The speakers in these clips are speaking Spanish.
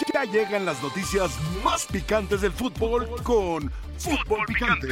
Ya llegan las noticias más picantes del fútbol con Fútbol Picante.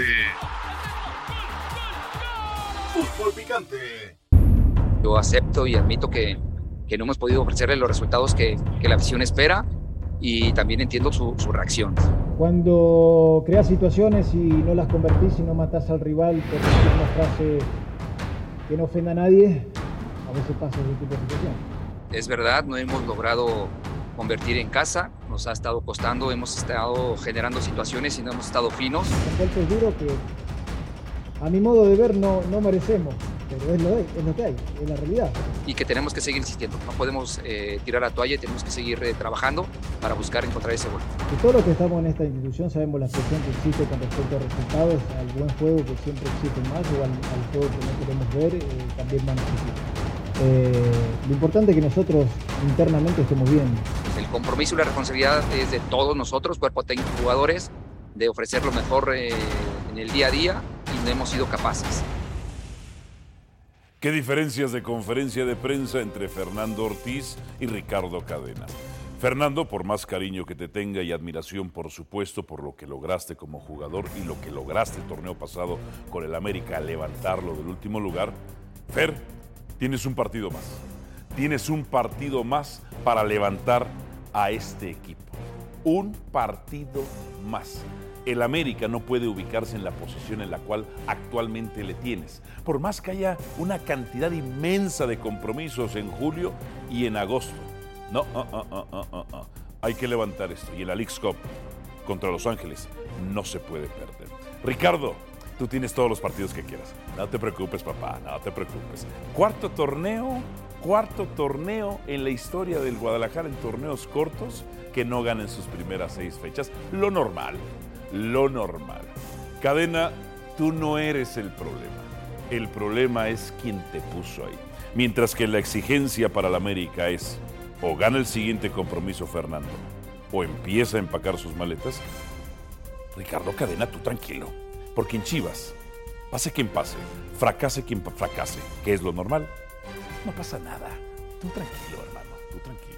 Fútbol Picante. Yo acepto y admito que no hemos podido ofrecerle los resultados que la afición espera, y también entiendo su reacción. Cuando creas situaciones y no las convertís y no matás al rival por decir una frase que no ofenda a nadie, a veces pasa ese tipo de situación. Es verdad, no hemos logrado convertir en casa, nos ha estado costando, hemos estado generando situaciones y no hemos estado finos. Son golpes duros que a mi modo de ver no merecemos, pero es lo que hay, es la realidad. Y que tenemos que seguir insistiendo, no podemos tirar la toalla, tenemos que seguir trabajando para buscar encontrar ese gol. Y todos los que estamos en esta institución sabemos la presión que existe con respecto a resultados, al buen juego que siempre existe más, o al juego que no queremos ver, también van a existir. Lo importante es que nosotros internamente estemos bien. El compromiso y la responsabilidad es de todos nosotros, cuerpo técnico, jugadores, de ofrecer lo mejor en el día a día, y no hemos sido capaces. ¿Qué diferencias de conferencia de prensa entre Fernando Ortiz y Ricardo Cadena? Fernando, por más cariño que te tenga y admiración, por supuesto, por lo que lograste como jugador y lo que lograste el torneo pasado con el América, levantarlo del último lugar. Fer, tienes un partido más. Tienes un partido más para levantar a este equipo. Un partido más. El América no puede ubicarse en la posición en la cual actualmente le tienes. Por más que haya una cantidad inmensa de compromisos en julio y en agosto. No. Hay que levantar esto. Y en la Leagues Cup contra Los Ángeles no se puede perder. Ricardo, tú tienes todos los partidos que quieras. No te preocupes, papá, no te preocupes. Cuarto torneo en la historia del Guadalajara en torneos cortos que no ganen sus primeras 6 fechas. Lo normal. Cadena, tú no eres el problema. El problema es quien te puso ahí. Mientras que la exigencia para la América es o gana el siguiente compromiso Fernando o empieza a empacar sus maletas. Ricardo Cadena, tú tranquilo. Porque en Chivas, pase quien pase, fracase quien fracase, que es lo normal, no pasa nada. Tú tranquilo, hermano, tú tranquilo.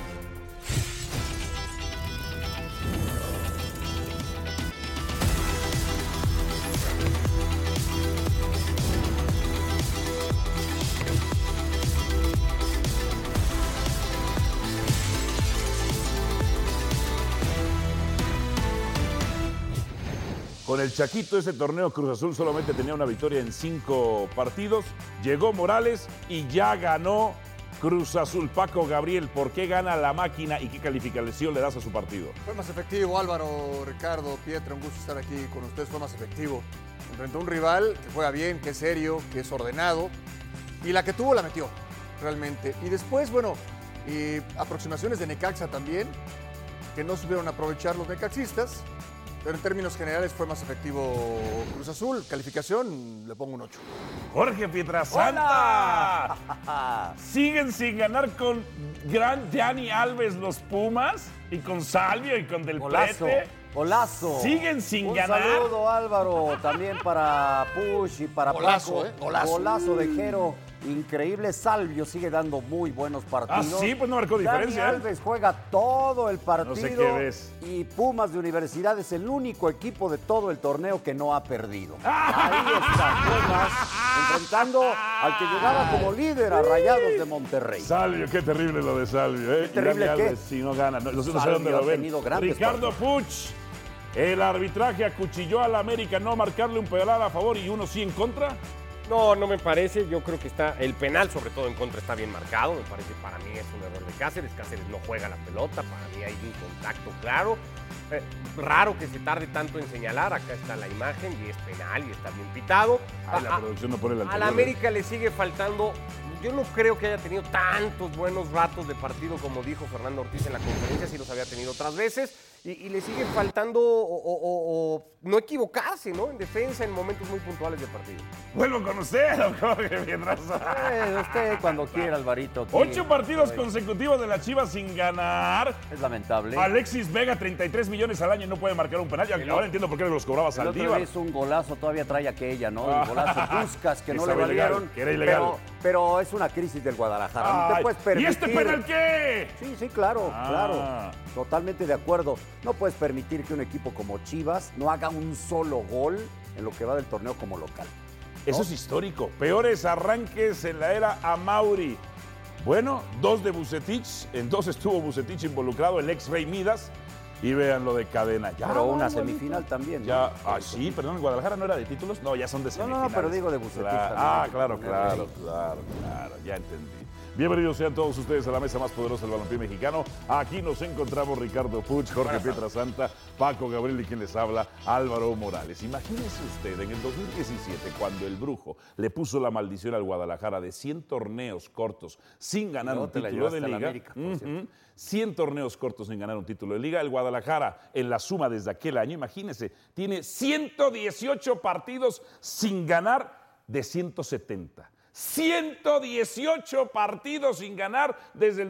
Con el Chaquito, ese torneo Cruz Azul solamente tenía una victoria en 5 partidos. Llegó Morales y ya ganó Cruz Azul. Paco Gabriel, ¿por qué gana la máquina y qué calificación le das a su partido? Fue más efectivo, Álvaro, Ricardo, Pietro, un gusto estar aquí con ustedes. Fue más efectivo. Enfrentó a un rival que juega bien, que es serio, que es ordenado. Y la que tuvo la metió, realmente. Y después, bueno, aproximaciones de Necaxa también, que no supieron aprovechar los necaxistas. Pero en términos generales fue más efectivo Cruz Azul. Calificación, le pongo un 8. Jorge Pietrasanta. Siguen sin ganar con gran Dani Alves los Pumas y con Salvio y con Del Prete. Golazo. Siguen sin ganar. Un saludo, Álvaro, también para Push y para Golazo, Paco. Golazo. Golazo de Jero. Increíble. Salvio sigue dando muy buenos partidos. Ah, sí, pues no marcó diferencia. Dani Alves juega todo el partido. No sé qué ves. Y Pumas de Universidad es el único equipo de todo el torneo que no ha perdido. Ahí está Pumas enfrentando al que llegaba como líder a Rayados de Monterrey. Salvio, qué terrible lo de Salvio. ¿Qué terrible Dani qué? Alves, si no gana. No sé Salvio dónde lo ha ven. tenido grandes Ricardo partidos. Puch. El arbitraje acuchilló a la América, no marcarle un penal a favor y uno sí en contra. No me parece. Yo creo que está el penal, sobre todo en contra, está bien marcado. Me parece, para mí es un error de Cáceres. Cáceres no juega la pelota. Para mí hay un contacto claro. Raro que se tarde tanto en señalar. Acá está la imagen y es penal y está bien pitado. La producción no pone la A la América le sigue faltando. Yo no creo que haya tenido tantos buenos ratos de partido como dijo Fernando Ortiz en la conferencia, sí los había tenido otras veces, y le sigue faltando o no equivocarse, ¿no? En defensa en momentos muy puntuales de partido. Vuelvo con usted, don Jorge Pietrasanta. Usted cuando quiera, Alvarito. 8 partidos consecutivos de la Chivas sin ganar. Es lamentable. Alexis Vega, 33 millones al año y no puede marcar un penal. Ahora entiendo por qué los cobraba Saldívar. Es un golazo, todavía trae aquella, ¿no? El golazo Puskas, que no le estaba valieron. ilegal, que era ilegal. Pero es es una crisis del Guadalajara. No te Ay, puedes permitir. ¿y este penal qué? Sí, claro, Ah. claro. Totalmente de acuerdo. No puedes permitir que un equipo como Chivas no haga un solo gol en lo que va del torneo como local. Eso es histórico. Peores arranques en la era Amauri. Bueno, 2 de Vucetich, en 2 estuvo Vucetich involucrado, el ex Rey Midas, y vean lo de Cadena. Ya, Pero una igualito. semifinal también. Ya, ¿no? sí, perdón, Guadalajara no era de títulos, no, ya son de No, semifinales. pero digo de Vucetich Claro. también. Claro, ya entendí. Bienvenidos sean todos ustedes a la mesa más poderosa del balompié mexicano. Aquí nos encontramos Ricardo Puch, Jorge Pietrasanta, Paco Gabriel y quien les habla, Álvaro Morales. Imagínese usted, en el 2017, cuando el Brujo le puso la maldición al Guadalajara de 100 torneos cortos sin ganar un te la título de llevaste a la liga. América, por cierto. 100 torneos cortos sin ganar un título de liga. El Guadalajara, en la suma desde aquel año, imagínense, tiene 118 partidos sin ganar de 170. 118 partidos sin ganar desde el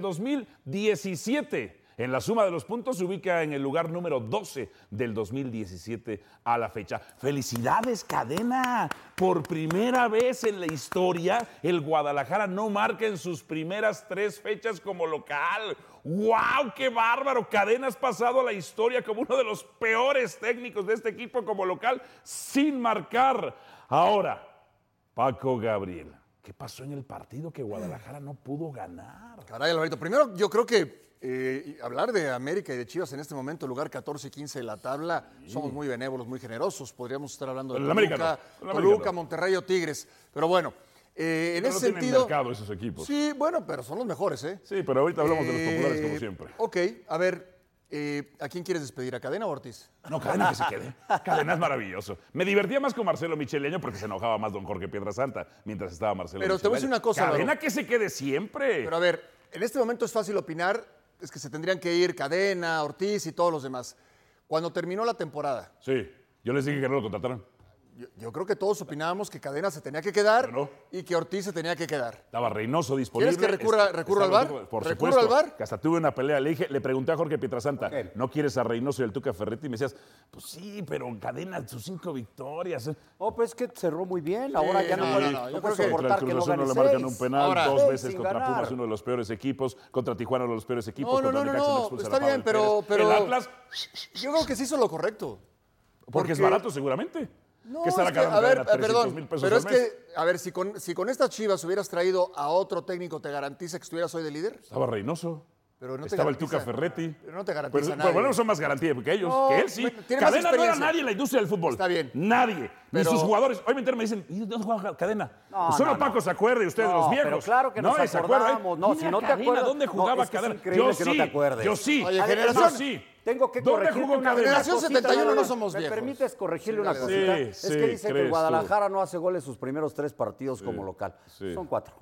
2017. En la suma de los puntos se ubica en el lugar número 12 del 2017 a la fecha. ¡Felicidades, Cadena! Por primera vez en la historia, el Guadalajara no marca en sus primeras 3 fechas como local. ¡Wow! ¡Qué bárbaro! Cadena has pasado a la historia como uno de los peores técnicos de este equipo como local sin marcar. Ahora, Paco Gabriel, ¿qué pasó en el partido que Guadalajara no pudo ganar? Caray, Alvarito. Primero, yo creo que hablar de América y de Chivas en este momento, lugar 14 y 15 de la tabla, somos muy benévolos, muy generosos. Podríamos estar hablando de El América Toluca, no. El América Toluca, no. Monterrey o Tigres. Pero bueno, en No ese tienen sentido... mercado esos equipos. Sí, bueno, pero son los mejores, ¿eh? Sí, pero ahorita hablamos de los populares como siempre. Ok, a ver, ¿a quién quieres despedir? ¿A Cadena o Ortiz? No, Cadena que se quede. Cadena es maravilloso. Me divertía más con Marcelo Micheleño porque se enojaba más don Jorge Pietrasanta mientras estaba Marcelo Pero te voy a decir Micheleño. una cosa, Cadena Álvaro. que se quede siempre. Pero a ver, en este momento es fácil opinar, es que se tendrían que ir Cadena, Ortiz y todos los demás. Cuando terminó la temporada, Sí, yo les dije que no lo contrataron. yo creo que todos opinábamos que Cadena se tenía que quedar Bueno. y que Ortiz se tenía que quedar. Estaba Reynoso disponible. ¿Quieres que recurra al VAR? Por ¿Recurro supuesto. al VAR? Que hasta tuve una pelea. Le pregunté a Jorge Pietrasanta, Ok. ¿no quieres a Reynoso y el Tuca Ferretti? Y me decías, pues sí, pero Cadena, sus 5 victorias. Oh, pues es que cerró muy bien. Ahora ya no, no, puede, no, yo no creo puede que soportar Contra que el no Cruz Azul gane no le marcan 6. un penal, Ahora, 2 6 veces sin contra ganar. Pumas, uno de los peores equipos, contra Tijuana, uno de los peores equipos, No, contra Necaxa, expulsan está a bien, Pavel pero Pérez. El Atlas, yo creo que se hizo lo correcto. porque es Porque- barato seguramente. No, ¿Qué estará es que, ganando a ver, Cadena? 300 perdón, mil pesos pero al es mes. que, a ver, si con estas Chivas hubieras traído a otro técnico, ¿te garantiza que estuvieras hoy de líder? Estaba Reynoso. Pero no te Estaba el garantiza- Tuca Ferretti. pero no te garantiza Pero nadie. bueno, son más garantía que ellos, No, que él sí. bueno, tiene más Cadena no era experiencia. nadie en la industria del fútbol. Está bien. Nadie. Pero- Ni sus jugadores. Hoy me enteran, me dicen, ¿y dónde juega Cadena? No, Pues solo no, Paco no. se acuerde, ustedes No, los viejos. pero claro que nos ¿Y se acuerdan? acordamos. No, si Mira, no te Cadena, acuerdas- ¿dónde no, jugaba es que es Cadena? increíble Yo que no sí, te acuerdes. yo sí. Oye, Yo generación, sí. Tengo que ¿Dónde corregirte jugó una Cadena? Generación cosita, 71 nada no más. somos ¿Me viejos. permites corregirle Sí, una dale, cosita? dale. Es Sí, que sí, dice que crees el tú. Guadalajara no hace goles sus primeros 3 partidos como local. Sí. Son 4.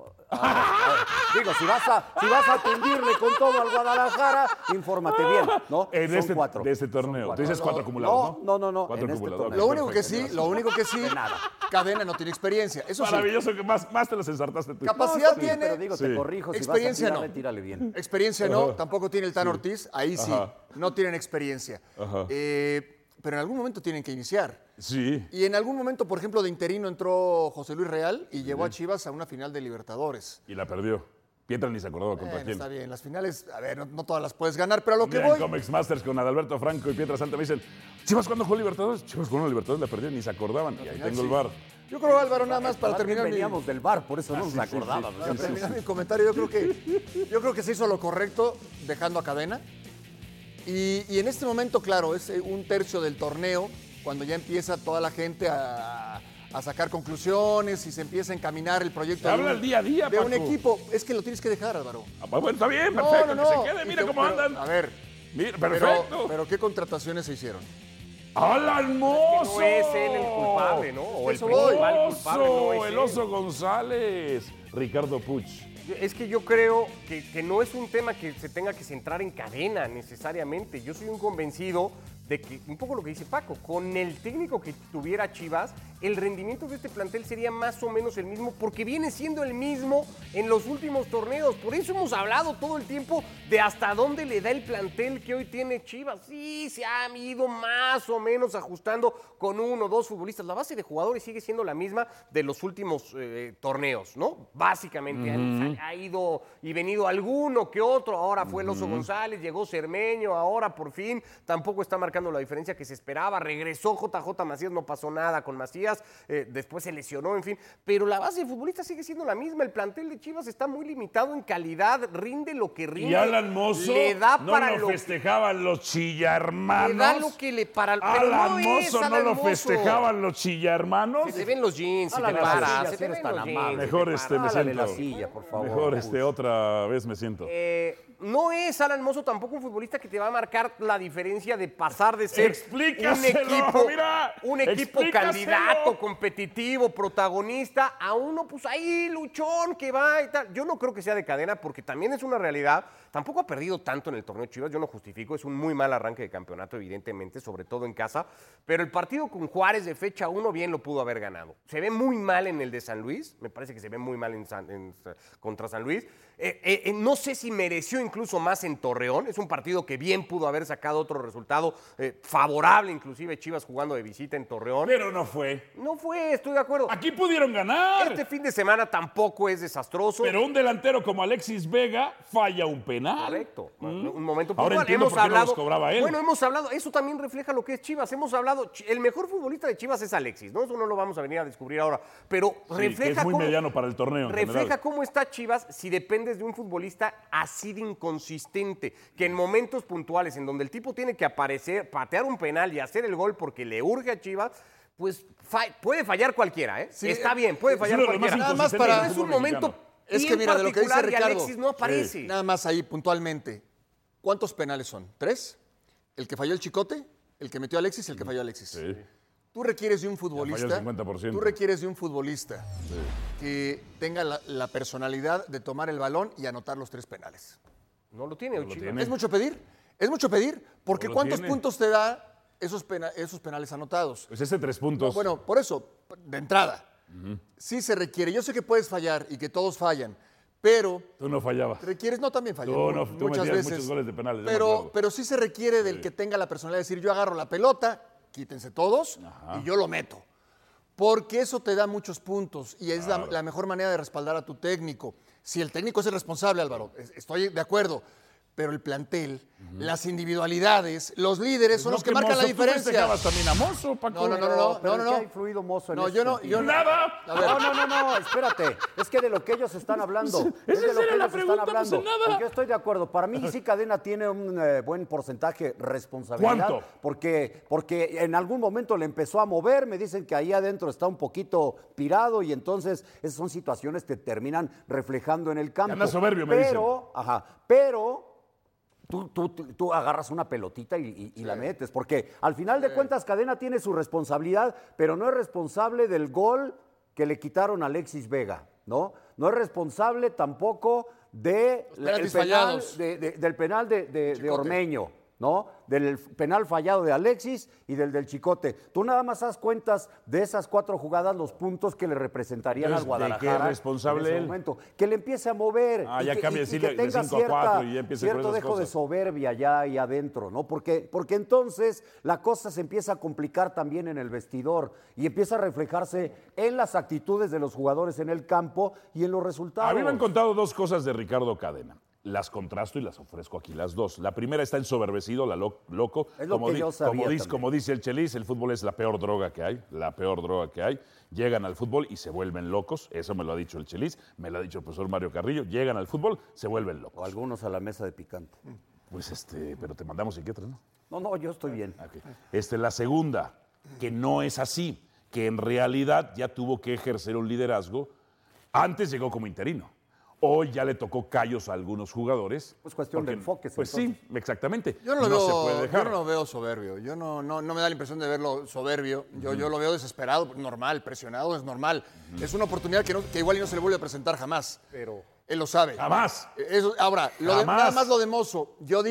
Digo, si vas a atenderle con todo al Guadalajara, infórmate bien, ¿no? En Son 4. de este torneo. Tú dices 4 acumulados, ¿no? No. 4 en este acumulados. torneo. Lo único que sí, nada. Cadena no tiene experiencia. Eso sí, Maravilloso que más te los ensartaste tú. Capacidad Sí, tiene, pero digo, Sí. te corrijo, si Experiencia vas a tirarle, no. tírale bien. experiencia no, Ajá. tampoco tiene el Tan Ortiz, ahí sí, Ajá. no tienen experiencia. Ajá. Pero en algún momento tienen que iniciar. Sí. Y en algún momento, por ejemplo, de interino entró José Luis Real y llevó a Chivas a una final de Libertadores. Y la perdió. Pietra ni se acordaba contra Bueno, quién. está bien, las finales, a ver, no todas las puedes ganar, pero a lo que Mira, voy... en Comex Masters con Adalberto Franco y Pietra Santa me dicen, ¿Chivas cuándo jugó Libertadores? Chivas jugó Libertadores, la perdió, ni se acordaban. Y ahí tengo el bar. Yo creo, Álvaro, nada más para Además, terminar mi... veníamos del bar, por eso no nos acordábamos. Para terminar mi comentario, yo creo que se hizo lo correcto dejando a Cadena. Y en este momento, claro, es un tercio del torneo, cuando ya empieza toda la gente a sacar conclusiones y se empieza a encaminar el proyecto Se habla el día a día, de un Paco. equipo. Es que lo tienes que dejar, Álvaro. Ah, bueno, está bien, perfecto, No. que se quede, Y mira te- cómo pero, andan. A ver, Mira, perfecto. pero ¿qué contrataciones se hicieron? ¡Alan Mozo! No es él el culpable, ¿no? O el Eso voy. principal culpable no es el él. Oso González. Ricardo Puch. Es que yo creo que no es un tema que se tenga que centrar en Cadena necesariamente. Yo soy un convencido de que, un poco lo que dice Paco, con el técnico que tuviera Chivas, el rendimiento de este plantel sería más o menos el mismo, porque viene siendo el mismo en los últimos torneos. Por eso hemos hablado todo el tiempo de hasta dónde le da el plantel que hoy tiene Chivas. Sí, se ha ido más o menos ajustando con 1 o 2 futbolistas. La base de jugadores sigue siendo la misma de los últimos torneos, ¿no? Básicamente ha ido y venido alguno que otro. Ahora fue el Oso González, llegó Cermeño, ahora por fin tampoco está marcando la diferencia que se esperaba. Regresó JJ Macías, no pasó nada con Macías. Después se lesionó, en fin, pero la base de futbolistas sigue siendo la misma. El plantel de Chivas está muy limitado en calidad, rinde lo que rinde. Y Alan Mozo le da no para lo festejaban los Chillarmanos. Le da lo que le para el Alan Mozo no lo festejaban los Chillarmanos. Se te ven los jeans, se te Álale para, la se silla, te eres ven tan los amable. jeans. Mejor se te para. me Álale siento. la silla, por favor. Mejor Gus. otra vez me siento. No es Alan Mozo tampoco un futbolista que te va a marcar la diferencia de pasar de ser Explícaselo, mira, un equipo candidato, competitivo, protagonista, a uno pues ahí luchón que va y tal. Yo no creo que sea de cadena porque también es una realidad. Tampoco ha perdido tanto en el torneo Chivas, yo no justifico, es un muy mal arranque de campeonato evidentemente, sobre todo en casa, pero el partido con Juárez de fecha 1 bien lo pudo haber ganado. Se ve muy mal en el de San Luis, me parece que se ve muy mal contra San Luis. No sé si mereció incluso más en Torreón, es un partido que bien pudo haber sacado otro resultado favorable, inclusive Chivas jugando de visita en Torreón. Pero no fue. No fue, estoy de acuerdo. Aquí pudieron ganar. Este fin de semana tampoco es desastroso. Pero un delantero como Alexis Vega falla un penal. Correcto. Un momento Ahora puntual. entiendo por qué no los cobraba él. Bueno, hemos hablado, eso también refleja lo que es Chivas. Hemos hablado, el mejor futbolista de Chivas es Alexis, ¿no? Eso no lo vamos a venir a descubrir ahora. Pero Sí, refleja que es muy cómo, mediano para el torneo en refleja general. cómo está Chivas si dependes de un futbolista así de inconsistente, que en momentos puntuales en donde el tipo tiene que aparecer, patear un penal y hacer el gol porque le urge a Chivas, pues puede fallar cualquiera, ¿eh? Sí, Está bien, puede fallar uno de los más cualquiera. Nada más inconsistentes para- del Es un fútbol momento mexicano. Es que bien mira, de lo que dice particular y Ricardo, Alexis no aparece. nada más ahí puntualmente. ¿Cuántos penales son? ¿3? ¿El que falló el Chicote? ¿El que metió a Alexis? ¿El que falló a Alexis? Sí. Tú requieres de un falló futbolista. el 50%. Tú requieres de un futbolista que tenga la personalidad de tomar el balón y anotar los 3 penales. No lo tiene, No lo Chivas. tiene. ¿Es mucho pedir? Es mucho pedir, porque No lo ¿cuántos tiene. puntos te da esos penales anotados? Pues ese 3 puntos. Bueno, por eso, de entrada, sí se requiere. Yo sé que puedes fallar y que todos fallan, pero Tú no fallabas. requieres, no, también fallé Tú muchas metías veces. muchos goles de penales, yo me acuerdo. Pero sí se requiere del que tenga la personalidad de decir, yo agarro la pelota, quítense todos y yo lo meto. Porque eso te da muchos puntos y es la mejor manera de respaldar a tu técnico. Si el técnico es el responsable, Álvaro, estoy de acuerdo. Pero el plantel, las individualidades, los líderes son los que marcan la diferencia. ¿Tú festejabas también a Mozo, Paco? Pero ¿en qué no. ha influido Mozo en No, ese yo no, sentido? yo no. ¡Nada! A ver, No, espérate. Es que de lo que ellos están hablando. Es de esa lo que era la ellos están pregunta, pues, hablando. en nada. Porque yo estoy de acuerdo. Para mí sí Cadena tiene un buen porcentaje responsabilidad. ¿Cuánto? Porque en algún momento le empezó a mover. Me dicen que ahí adentro está un poquito pirado y entonces esas son situaciones que terminan reflejando en el campo. Anda soberbio, me dicen. Pero tú agarras una pelotita y la metes, porque al final de cuentas Cadena tiene su responsabilidad, pero no es responsable del gol que le quitaron a Alexis Vega, ¿no? No es responsable tampoco del penaltis penal, fallados. del penal de Chicote. Ormeño, ¿no? Del penal fallado de Alexis y del Chicote. Tú nada más haz cuentas de esas 4 jugadas, los puntos que le representarían al Entonces, ¿de qué es Guadalajara. responsable en ese él? momento. Que le empiece a mover. Ah, ya cambia que de tenga 5-4 y ya empieza con cierto esas dejo de cosas. soberbia ya ahí adentro, ¿no? Porque entonces la cosa se empieza a complicar también en el vestidor y empieza a reflejarse en las actitudes de los jugadores en el campo y en los resultados. A mí me han contado 2 cosas de Ricardo Cadena. Las contrasto y las ofrezco aquí las 2. La primera está ensoberbecido, loco. Es lo que yo sabía también. Como dice el Chelis, el fútbol es la peor droga que hay, la peor droga que hay. Llegan al fútbol y se vuelven locos, eso me lo ha dicho el Chelis, me lo ha dicho el profesor Mario Carrillo, llegan al fútbol, se vuelven O locos. algunos a la mesa de picante. Pues pero te mandamos psiquiatras, ¿no? No, yo estoy bien. Ok. La segunda, que no es así, que en realidad ya tuvo que ejercer un liderazgo, antes llegó como interino. Hoy ya le tocó callos a algunos jugadores. Pues cuestión de enfoques, Pues entonces. sí, exactamente. Yo no, lo se veo, puede dejar. yo no lo veo soberbio. Yo no me da la impresión de verlo soberbio. Yo lo veo desesperado, normal, presionado, es normal. Es una oportunidad que igual y no se le vuelve a presentar jamás. Pero Él lo sabe. Jamás. Ahora, Jamás. nada más lo de Mozo. Yo dije,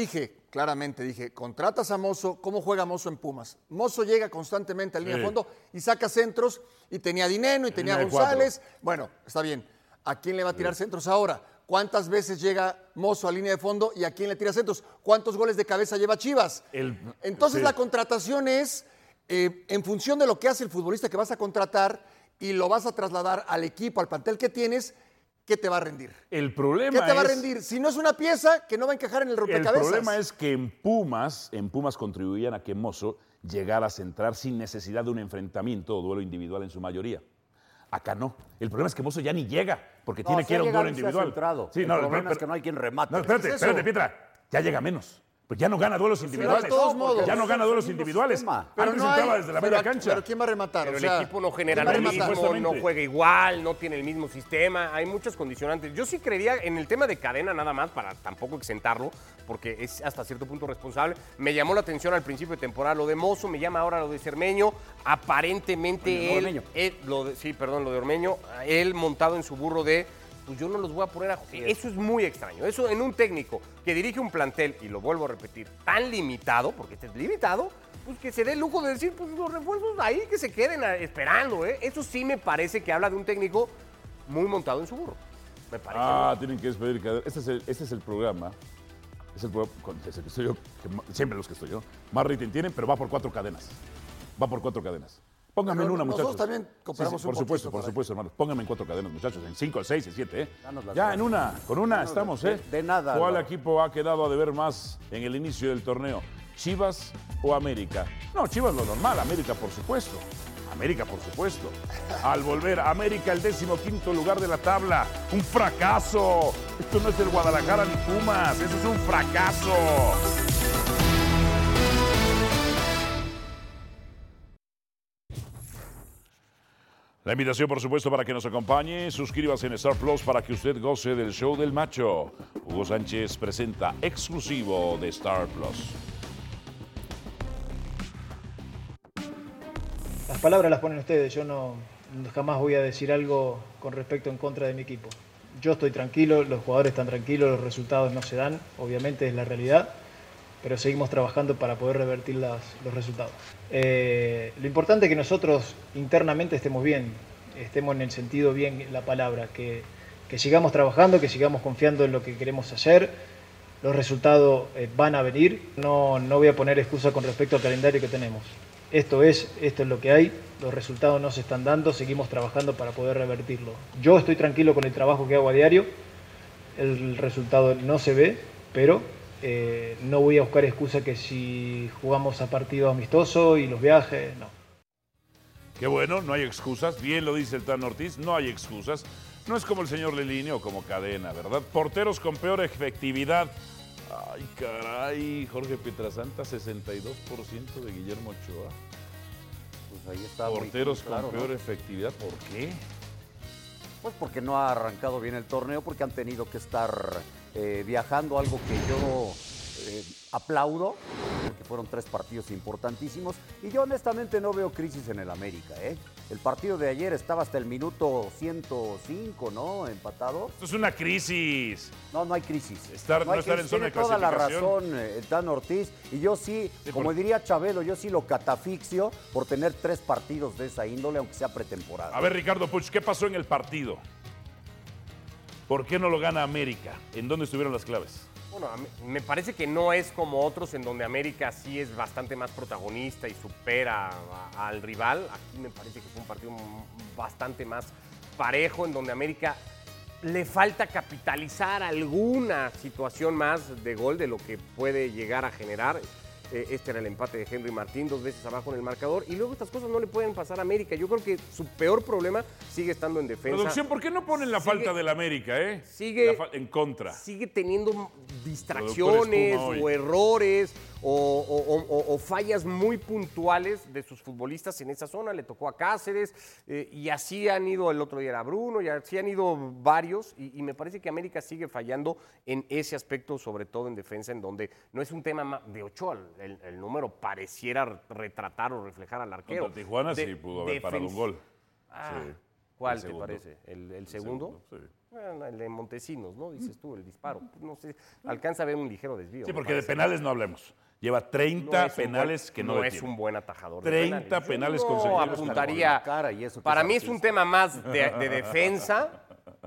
claramente, dije, contratas a Mozo, ¿cómo juega Mozo en Pumas? Mozo llega constantemente a línea de fondo y saca centros, y tenía Dineno, y tenía González. Bueno, está bien. ¿A quién le va a tirar centros ahora? ¿Cuántas veces llega Mozo a línea de fondo y a quién le tira centros? ¿Cuántos goles de cabeza lleva Chivas? Entonces la contratación es en función de lo que hace el futbolista que vas a contratar y lo vas a trasladar al equipo, al plantel que tienes, ¿qué te va a rendir? El problema ¿Qué te va a rendir? Si no es una pieza, que no va a encajar en el rompecabezas. El problema es que en Pumas contribuían a que Mozo llegara a centrar sin necesidad de un enfrentamiento o duelo individual en su mayoría. Acá no. El problema es que Mozo ya ni llega, porque tiene que ir a un duelo individual. Sí, el problema es que no hay quien remate. No, espérate, Pietra. Ya llega menos. Pues ya no gana duelos individuales. De todos modos. Ya no gana duelos individuales. Pero Antes no entraba hay, desde la media cancha. Pero ¿quién va a rematar? Pero o sea, el equipo no genera ¿quién va a lo rematar? mismo, no juega igual, no tiene el mismo sistema. Hay muchas condicionantes. Yo sí creería en el tema de Cadena nada más, para tampoco exentarlo, porque es hasta cierto punto responsable. Me llamó la atención al principio de temporada lo de Mozo, me llama ahora lo de Cermeño. Aparentemente lo de Ormeño, él montado en su burro de... pues yo no los voy a poner a jugar. Eso es muy extraño. Eso en un técnico que dirige un plantel, y lo vuelvo a repetir, tan limitado, porque este es limitado, pues que se dé el lujo de decir, pues los refuerzos ahí que se queden esperando, ¿eh? Eso sí me parece que habla de un técnico muy montado en su burro. Me parece. Tienen que despedir Cadena. Este es el programa. Es el programa desde que estoy yo, siempre los que estoy yo. Más rating tienen, pero va por 4 cadenas. Pónganme en una, muchachos. Nosotros también cooperamos por supuesto, hermano. Pónganme en 4 cadenas, muchachos. En 5, 6, en 7, ¿eh? Ya, en una. Con una estamos, ¿eh? De nada. ¿Cuál equipo ha quedado a deber más en el inicio del torneo? ¿Chivas o América? No, Chivas lo normal. América, por supuesto. Al volver, América el 15º lugar de la tabla. ¡Un fracaso! Esto no es el Guadalajara ni Pumas. Eso es un fracaso. La invitación, por supuesto, para que nos acompañe. Suscríbase en Star Plus para que usted goce del show del macho. Hugo Sánchez presenta exclusivo de Star Plus. Las palabras las ponen ustedes, yo no jamás voy a decir algo con respecto en contra de mi equipo. Yo estoy tranquilo, los jugadores están tranquilos, los resultados no se dan, obviamente es la realidad, pero seguimos trabajando para poder revertir los resultados. Lo importante es que nosotros internamente estemos bien, estemos en el sentido bien la palabra, que sigamos trabajando, que sigamos confiando en lo que queremos hacer. Los resultados van a venir, no voy a poner excusa con respecto al calendario que tenemos. Esto es lo que hay, los resultados no se están dando, seguimos trabajando para poder revertirlo. Yo estoy tranquilo con el trabajo que hago a diario, el resultado no se ve, pero no voy a buscar excusa que si jugamos a partido amistoso y los viajes, no. Qué bueno, no hay excusas, bien lo dice el Tan Ortiz, no hay excusas. No es como el señor Lelini o como Cadena, ¿verdad? Porteros con peor efectividad. Ay, caray, Jorge Pietrasanta, 62% de Guillermo Ochoa. Pues ahí está. Porteros con peor efectividad, ¿por qué? Pues porque no ha arrancado bien el torneo, porque han tenido que estar viajando, algo que yo aplaudo, porque fueron 3 partidos importantísimos. Y yo honestamente no veo crisis en el América, ¿eh? El partido de ayer estaba hasta el minuto 105, ¿no? Empatado. Esto es una crisis. No hay crisis. No estar en zona de clasificación. Tiene toda la razón Dan Ortiz. Y yo sí, como diría Chabelo, yo sí lo catafixio por tener 3 partidos de esa índole, aunque sea pretemporada. A ver, Ricardo Puch, ¿qué pasó en el partido? ¿Por qué no lo gana América? ¿En dónde estuvieron las claves? Bueno, me parece que no es como otros en donde América sí es bastante más protagonista y supera al rival. Aquí me parece que fue un partido bastante más parejo, en donde América le falta capitalizar alguna situación más de gol de lo que puede llegar a generar. Este era el empate de Henry Martín, 2 veces abajo en el marcador. Y luego estas cosas no le pueden pasar a América. Yo creo que su peor problema sigue estando en defensa. Producción, ¿por qué no ponen la falta del América, en contra? Sigue teniendo distracciones o errores o fallas muy puntuales de sus futbolistas en esa zona. Le tocó a Cáceres y así han ido, el otro día era Bruno, y así han ido varios. Y me parece que América sigue fallando en ese aspecto, sobre todo en defensa, en donde no es un tema de Ochoa. El número pareciera retratar o reflejar al arquero. Contra Tijuana sí pudo haber parado un gol. Sí. ¿Cuál El te segundo. parece? ¿El segundo? Sí. Bueno, el de Montesinos, ¿no? Dices tú, el disparo. No sé, alcanza a ver un ligero desvío. Sí, me porque de parece. penales no hablemos. Lleva 30 No es un penales buen- que no es detiene. un buen atajador. de 30 Yo penales no consecutivos apuntaría. con la cara y eso que Para es mí es un artista. tema más de defensa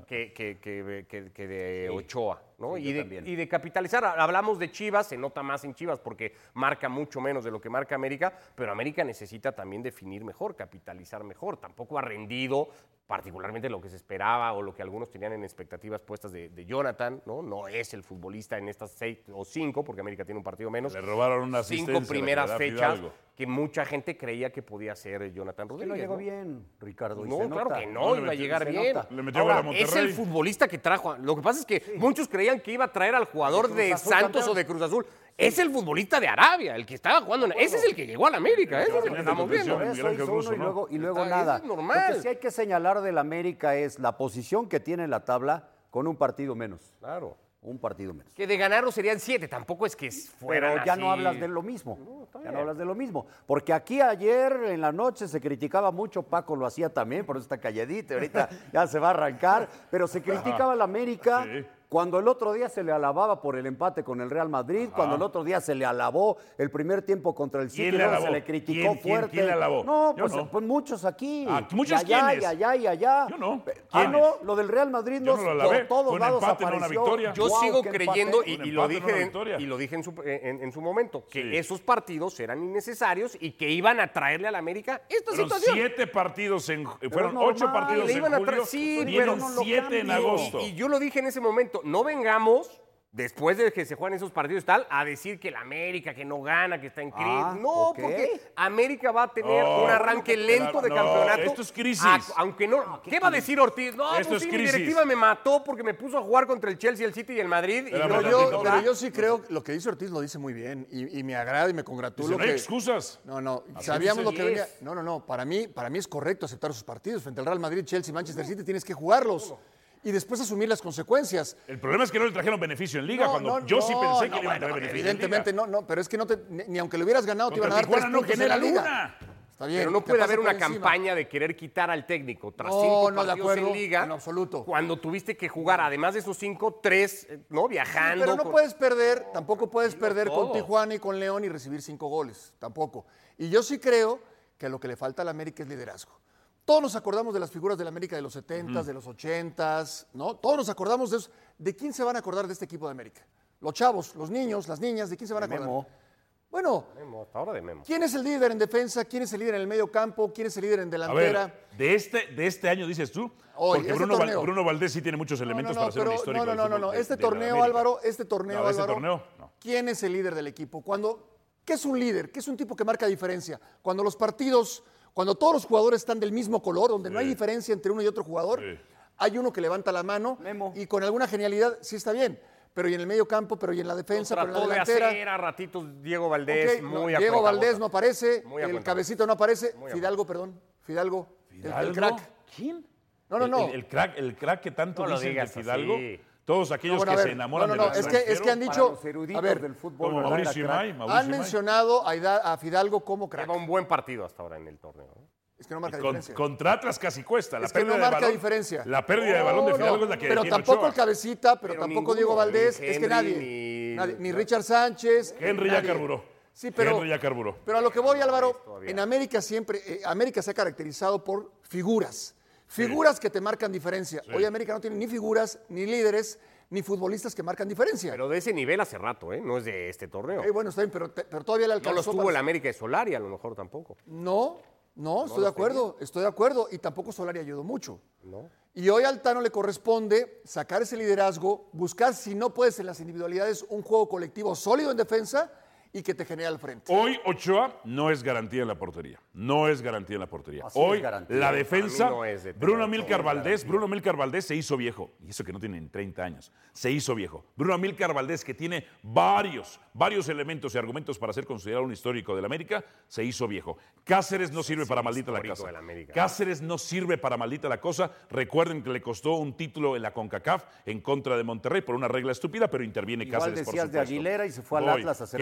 que de Ochoa, ¿no? Sí, y, yo de, también. y de capitalizar. Hablamos de Chivas, se nota más en Chivas porque marca mucho menos de lo que marca América, pero América necesita también definir mejor, capitalizar mejor. Tampoco ha rendido particularmente lo que se esperaba o lo que algunos tenían en expectativas puestas de Jonathan, ¿no? No es el futbolista en estas 6 o 5, porque América tiene un partido menos. Le robaron una asistencia. 5 primeras la que le da fechas Fidalgo. que mucha gente creía que podía ser Jonathan Que Rodríguez. no llegó ¿no? bien, Ricardo. y No, se claro nota. que No, no, le iba a metió- llegar se bien. nota. Le metió gol a Ahora, es Monterrey. el futbolista que trajo. Lo que pasa es que muchos creían que iba a traer al jugador Cruz de Azul, Santos campeón. o de Cruz Azul. Es el futbolista de Arabia, el que estaba jugando. Ese es el que llegó a la América, ese es el que estamos viendo. Por eso Miguel Ángel hizo uno Russo, y ¿no? luego, y luego Eso nada. es normal. Lo que sí hay que señalar del América es la posición que tiene en la tabla con un partido menos. Claro. Un partido menos. Que de ganarlo serían 7, tampoco es que fueran Pero ya así. no hablas de lo mismo. está Ya bien. no hablas de lo mismo. Porque aquí ayer en la noche se criticaba mucho, Paco lo hacía también, por eso está calladito, ahorita ya se va a arrancar, pero se criticaba al América Sí. cuando el otro día se le alababa por el empate con el Real Madrid, cuando el otro día se le alabó el primer tiempo contra el ¿Quién City, le luego alabó? se le criticó fuerte. ¿Quién le alabó? No, Yo pues, no. pues muchos aquí. Ah, ¿muchos y allá, quiénes? y allá, y allá. Yo no. Ah, ¿Quiénes? no, lo del Real Madrid Yo no, no lo alabé. por todos Fue un lados empate, no una apareció. victoria. Yo Guau, sigo qué creyendo, empate. y Un lo empate, no dije, una victoria. y lo dije en su momento, que Sí. esos partidos eran innecesarios y que iban a traerle a la América esta Fueron situación. 7 partidos fueron normal, 8 partidos le en iban a julio, traer, sí, vienen pero no lo 7 en cambio. agosto. Y yo lo dije en ese momento, no vengamos, después de que se juegan esos partidos y tal, a decir que la América, que no gana, que está en crisis. Ah, no, ok. porque América va a tener No, un arranque lento de no, campeonato. esto es crisis. Aunque no, ¿qué va a decir Ortiz? No, Esto pues es sí, mi crisis. directiva me mató porque me puso a jugar contra el Chelsea, el City y el Madrid. Espérame, Pero tantito, yo, ¿verdad? pero yo sí creo que lo que dice Ortiz lo dice muy bien y me agrada y me congratulo. Dice, no hay que- excusas. No, Así sabíamos dice. lo que venía. No, para mí es correcto aceptar sus partidos frente al Real Madrid, Chelsea, Manchester City, tienes que jugarlos y después asumir las consecuencias. El problema es que no le trajeron beneficio en Liga, cuando yo sí pensé que le iban a traer beneficio Evidentemente en Liga. no, pero es que ni aunque le hubieras ganado te iban a Contra dar 3 Tijuana no puntos en genera la liga. una. Está bien. Pero no te puede pasa haber por una encima. campaña de querer quitar al técnico tras No, 5 no, de partidos acuerdo, en Liga. en absoluto. Cuando tuviste que jugar, además de esos 5, 3, ¿no? Viajando. Pero no con- puedes perder, tampoco puedes perder todo. con Tijuana y con León y recibir 5 goles, tampoco. Y yo sí creo que lo que le falta a la América es liderazgo. Todos nos acordamos de las figuras de la América de los 70s, de los 80s, ¿no? Todos nos acordamos de eso. ¿De quién se van a acordar de este equipo de América? Los chavos, los niños, las niñas, ¿de quién se van a acordar? Memo. Bueno, Memo, hasta ahora de Memo. ¿quién es el líder en defensa? ¿Quién es el líder en el medio campo? ¿Quién es el líder en A delantera? ver, de este año dices tú, Hoy, porque este Bruno, torneo. Bruno Valdés sí tiene muchos elementos para ser un histórico del fútbol no. de- Este de la torneo, América. Álvaro, este torneo, No, este Álvaro, torneo, no. ¿quién es el líder del equipo? ¿Qué es un líder? ¿Qué es un tipo que marca diferencia? Cuando los partidos, cuando todos los jugadores están del mismo color, donde no hay diferencia entre uno y otro jugador, Sí. hay uno que levanta la mano Memo. y con alguna genialidad sí está bien, pero y en el medio campo, pero y en la defensa, pero en la Trató de delantera. hacer a ratitos Diego Valdés, Ok, muy a Diego cuentagotas. Valdés no aparece, Muy a el cuentagotas. cabecito no aparece, Muy a Fidalgo, perdón, Fidalgo, el ¿Fidalgo? crack. ¿Quién? No. El crack que tanto No lo dicen de digas Fidalgo. así. Todos aquellos Bueno, a que ver, se enamoran no, del es que han extranjero, dicho, Para los eruditos a ver, del fútbol, como ¿verdad? Mauricio Era crack. Imay, Mauricio han Imay. mencionado a Fidalgo como crack. Lleva un buen partido hasta ahora en el torneo. ¿no? Es que no marca Con- diferencia. contra Atlas casi cuesta. La Es que pérdida no de marca balón, diferencia. La pérdida de balón de No, Fidalgo es la que pero detiene tampoco Ochoa. el cabecita, pero Pero tampoco ninguno, Diego Valdés, ni es que Henry, nadie, ni- ni Richard Sánchez. Henry ya nadie. carburó. Sí, pero, Henry ya carburó. pero a lo que voy, Álvaro, todavía. en América siempre, América se ha caracterizado por figuras. Figuras que te marcan diferencia. Hoy América no tiene ni figuras, ni líderes, ni futbolistas que marcan diferencia. Pero de ese nivel hace rato, ¿eh? No es de este torneo. Bueno, está bien, pero todavía le No alcanzó. los tuvo para- el América de Solari, a lo mejor tampoco. No, estoy de acuerdo, y tampoco Solari ayudó mucho. ¿No? Y hoy al Tano le corresponde sacar ese liderazgo, buscar, si no puedes en las individualidades, un juego colectivo sólido en defensa y que te genere al frente. Hoy Ochoa no es garantía en la portería. No es garantía en la portería. Así es Hoy garantía. la Para defensa, mí no es de Bruno tener Amílcar todo, Valdés se hizo viejo. Y eso que no tiene ni 30 años. Se hizo viejo. Bruno Amílcar Valdés, que tiene varios elementos y argumentos para ser considerado un histórico del América, se hizo viejo. Cáceres no sirve para maldita la histórico casa. del América. Cáceres no sirve para maldita la cosa. Recuerden que le costó un título en la CONCACAF en contra de Monterrey por una regla estúpida, pero interviene Igual Cáceres, por decías de supuesto. Aguilera y se fue al Voy. Atlas a ser Qué campeón. bueno.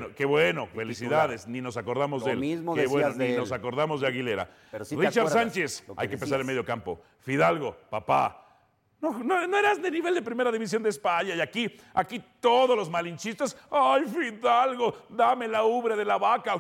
felicidades. Ni nos acordamos Lo de él. mismo Qué decías bueno, de ni él. nos acordamos de Aguilera. Pero sí te Richard acuerdas Sánchez, lo que hay que empezar en decías. medio campo. Fidalgo, papá. No eras de nivel de primera división de España y aquí todos los malinchistas, ay Fidalgo, dame la ubre de la vaca,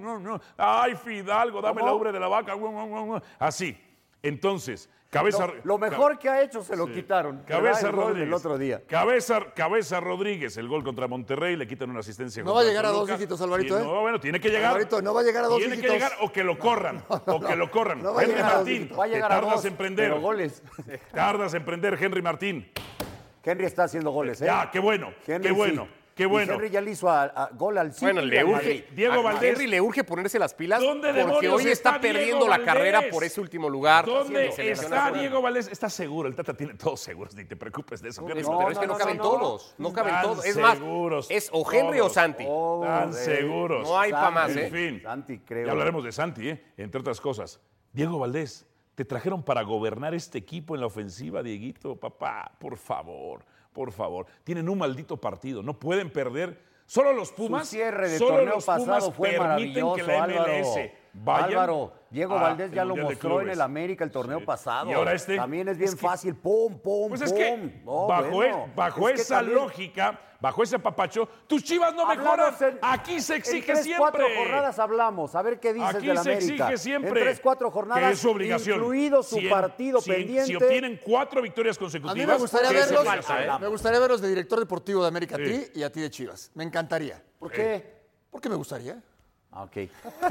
ay Fidalgo, dame la ubre de la vaca, así. Entonces, Lo mejor que ha hecho se lo quitaron. Cabeza ¿verdad? El gol Rodríguez. del otro día. Cabeza Rodríguez, el gol contra Monterrey, le quitan una asistencia. No va a contra llegar a Toluca. 2 dígitos, Alvarito, ¿eh? No, bueno, tiene que llegar. Alvarito, no va a llegar a 2 dígitos. Tiene que llegar o que lo corran, o que lo corran. No va a Henry llegar a 2 Martín, dígitos. Va a te llegar a tardas 2, en prender. pero goles. Tardas en prender, Henry Martín. Henry está haciendo goles, ¿eh? Ya, qué bueno, Henry qué bueno, sí. qué Y bueno. Henry ya le hizo gol al City. Bueno, y le al urge. Madrid. Diego a Valdés. Henry le urge ponerse las pilas ¿Dónde porque demonios hoy está está perdiendo Diego la carrera Valdés? por ese último lugar. ¿Dónde de selección está nacional. Diego Valdés? ¿Estás seguro? El Tata tiene todos seguros, ni te preocupes de eso. Pero No, es que no no, caben no. todos. No caben Están todos. Es más, seguros es o Henry o todos. Santi. Están seguros. No hay pa' más, En ¿eh? fin, Santi, creo. ya hablaremos de Santi, entre otras cosas. Diego Valdés, te trajeron para gobernar este equipo en la ofensiva, Dieguito, papá, por favor, por favor. Tienen un maldito partido, no pueden perder. Solo los Pumas, Su cierre de solo torneo los Pumas pasado fue permiten que la maravilloso, MLS vaya Álvaro, Diego Valdés ya lo Mundial de mostró en Clubes. el América el torneo Sí. pasado. Y ahora este. También es bien Es que- fácil, pum, pum, Pues pum. es que No, bajo, bueno, bajo es que esa también lógica, bajo ese papacho, tus Chivas no mejoran. hablamos Aquí se exige en 4 siempre. jornadas hablamos. A ver qué dices Aquí del se América. exige siempre. En 3-4 jornadas, que es su obligación. incluido su partido pendiente. Si obtienen 4 victorias A consecutivas, mí me gustaría que es su verlos. obligación. Me gustaría verlos de director deportivo de América a Sí. ti y a ti de Chivas. Me encantaría. ¿Por qué? ¿Por qué me gustaría? Ah, ok.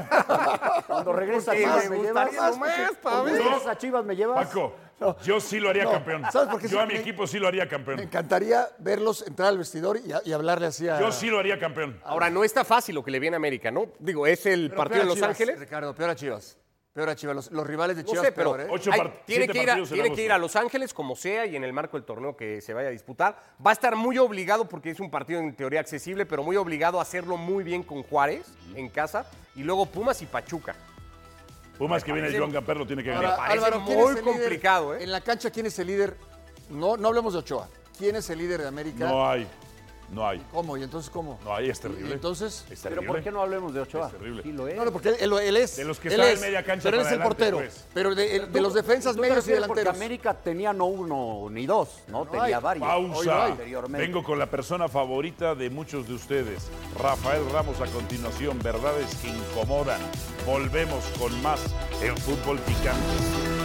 Cuando regresa a Porque Chivas me me gustaría llevas. nomás, pa' Cuando ver. regresas a Chivas me llevas. Paco, yo sí lo haría campeón. ¿sabes por qué? Yo a mi Me- equipo sí lo haría Me campeón. encantaría verlos entrar al vestidor y hablarle así a... Yo sí lo haría campeón. Ahora, no está fácil lo que le viene a América, ¿no? Digo, es el Pero partido peor en a Los Chivas, Ángeles. Ricardo, peor a Chivas. Peor a Chivas. Los rivales de No Chivas sé, pero peor, ¿eh? Ocho hay- part- tiene, siete que ir a, partidos en tiene que agosto. ir a Los Ángeles como sea y en el marco del torneo que se vaya a disputar. Va a estar muy obligado, porque es un partido en teoría accesible, pero muy obligado a hacerlo muy bien con Juárez en casa y luego Pumas y Pachuca. Pumas que viene Joan Gamper lo tiene que Ahora, ganar. parece Álvaro, ¿quién muy es el líder? complicado, ¿eh? En la cancha, ¿quién es el líder? No hablemos de Ochoa. ¿Quién es el líder de América? No hay. ¿Cómo? ¿Y entonces cómo? No hay, es ¿Y terrible. entonces? Es Pero terrible. ¿por qué no hablemos de Ochoa? Es terrible. Sí lo es. No, no, porque él es. De los que él están en es, media cancha pero él es para el adelante, portero. pues. Pero de los defensas ¿Tú te medios y refieres porque delanteros. América tenía no uno ni dos, ¿no? Tenía hay. varios. Hoy no Pausa. hay. Anteriormente. Vengo con la persona favorita de muchos de ustedes. Rafael Ramos a continuación. Verdades que incomodan. Volvemos con más en Fútbol Picante.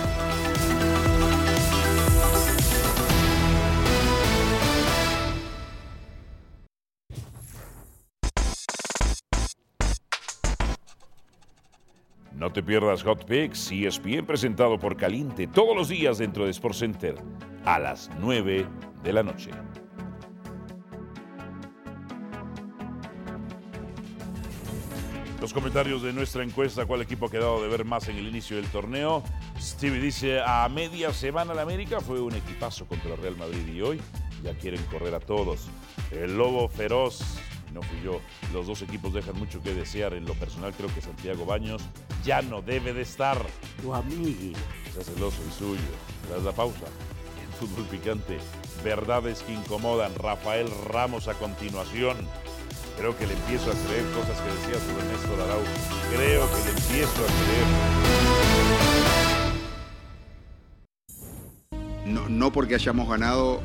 No te pierdas Hot Picks, ESPN presentado por Caliente todos los días dentro de Sports Center a las 9 de la noche. Los comentarios de nuestra encuesta, ¿cuál equipo ha quedado de ver más en el inicio del torneo? Stevie dice, a media semana la América fue un equipazo contra el Real Madrid y hoy ya quieren correr a todos. El Lobo Feroz, no fui yo, los dos equipos dejan mucho que desear. En lo personal creo que Santiago Baños ya no debe de estar. Tu amigo. Sea celoso y suyo. Tras la pausa, en Fútbol Picante, verdades que incomodan. Rafael Ramos a continuación. Creo que le empiezo a creer cosas que decía sobre Néstor Araujo. Creo que le empiezo a creer. No porque hayamos ganado,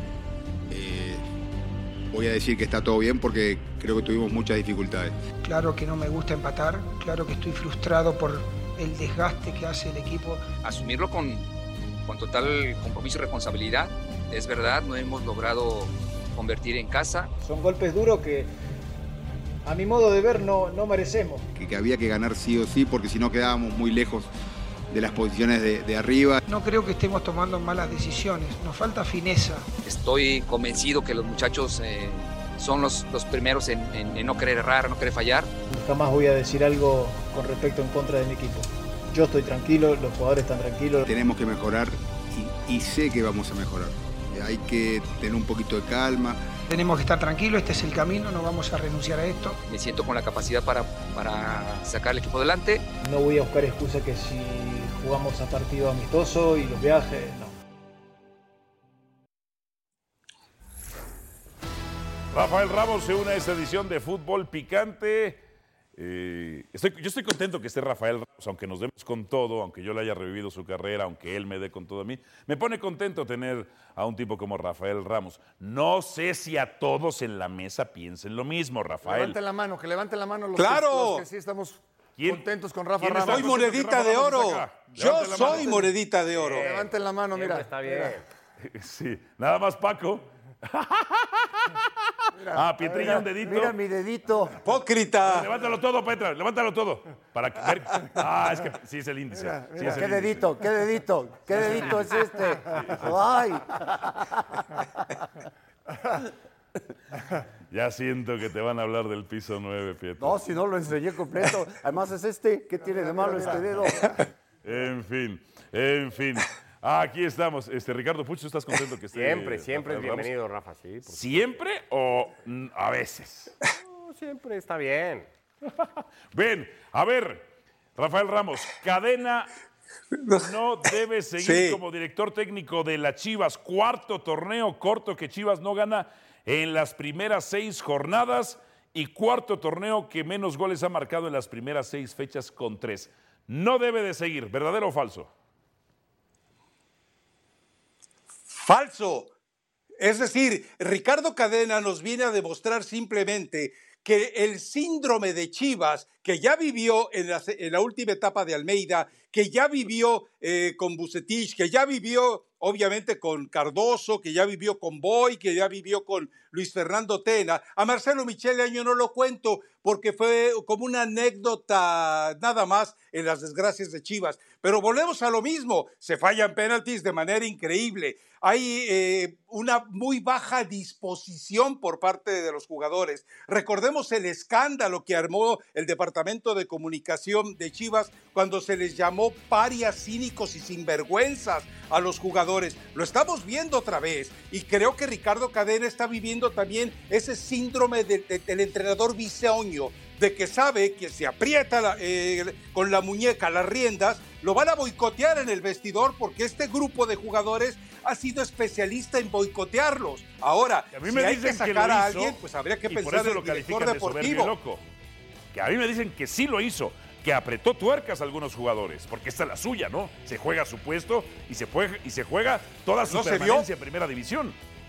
voy a decir que está todo bien porque creo que tuvimos muchas dificultades. Claro que no me gusta empatar, claro que estoy frustrado por el desgaste que hace el equipo. Asumirlo con total compromiso y responsabilidad. Es verdad, no hemos logrado convertir en casa. Son golpes duros que, a mi modo de ver, no merecemos. Que había que ganar sí o sí porque si no quedábamos muy lejos de las posiciones de arriba. No creo que estemos tomando malas decisiones, nos falta fineza. Estoy convencido que los muchachos son los primeros en no querer errar, no querer fallar. Jamás voy a decir algo con respecto en contra de mi equipo. Yo estoy tranquilo, los jugadores están tranquilos. Tenemos que mejorar y sé que vamos a mejorar. Hay que tener un poquito de calma. Tenemos que estar tranquilos, este es el camino, no vamos a renunciar a esto. Me siento con la capacidad para sacar el equipo adelante. No voy a buscar excusa que si jugamos a partido amistoso y los viajes, no. Rafael Ramos se une a esta edición de Fútbol Picante. Yo estoy contento que esté Rafael Ramos, aunque nos demos con todo, aunque yo le haya revivido su carrera, aunque él me dé con todo a mí. Me pone contento tener a un tipo como Rafael Ramos. No sé si a todos en la mesa piensen lo mismo, Rafael. Que levanten la mano los, ¡claro! los que sí estamos contentos con Rafa Ramos. Soy monedita de oro. Yo soy monedita de oro. Levanten la mano, mira. Está bien. Sí, nada más Paco. Pietrillo, un dedito. Mira mi dedito. Hipócrita. Levántalo todo, Petra, levántalo todo. Para ver. Es que sí es el índice. Sí es el ¿Qué índice. dedito? ¿Qué dedito? ¿Qué dedito es este? ¡Ay! Ya siento que te van a hablar del piso 9, Pietro. No, si no lo enseñé completo. Además es este. ¿Qué tiene de malo este dedo? En fin. Aquí estamos. Ricardo Puch, ¿tú estás contento que esté? Siempre es Rafael bienvenido, Ramos? Rafa, sí. ¿Siempre o a veces? No, siempre está bien. Ven, a ver, Rafael Ramos, Cadena no debe seguir como director técnico de las Chivas. Cuarto torneo corto que Chivas no gana en las primeras 6 jornadas y cuarto torneo que menos goles ha marcado en las primeras 6 fechas con 3. No debe de seguir, ¿verdadero o falso? Falso. Es decir, Ricardo Cadena nos viene a demostrar simplemente que el síndrome de Chivas, que ya vivió en la última etapa de Almeida, que ya vivió con Vucetich, que ya vivió obviamente con Cardoso, que ya vivió con Boy, que ya vivió con Luis Fernando Tena. A Marcelo Michele yo no lo cuento porque fue como una anécdota nada más en las desgracias de Chivas. Pero volvemos a lo mismo, se fallan penaltis de manera increíble. Hay una muy baja disposición por parte de los jugadores. Recordemos el escándalo que armó el Departamento de Comunicación de Chivas cuando se les llamó parias, cínicos y sinvergüenzas a los jugadores. Lo estamos viendo otra vez y creo que Ricardo Cadena está viviendo también ese síndrome del entrenador bisoño, de que sabe que si aprieta con la muñeca las riendas, lo van a boicotear en el vestidor porque este grupo de jugadores ha sido especialista en boicotearlos. Ahora, si hay que sacar a alguien, pues habría que pensar en el director deportivo. Loco. Que a mí me dicen que sí lo hizo, que apretó tuercas a algunos jugadores, porque esta es la suya, ¿no? Se juega su puesto y se juega toda su permanencia en Primera División.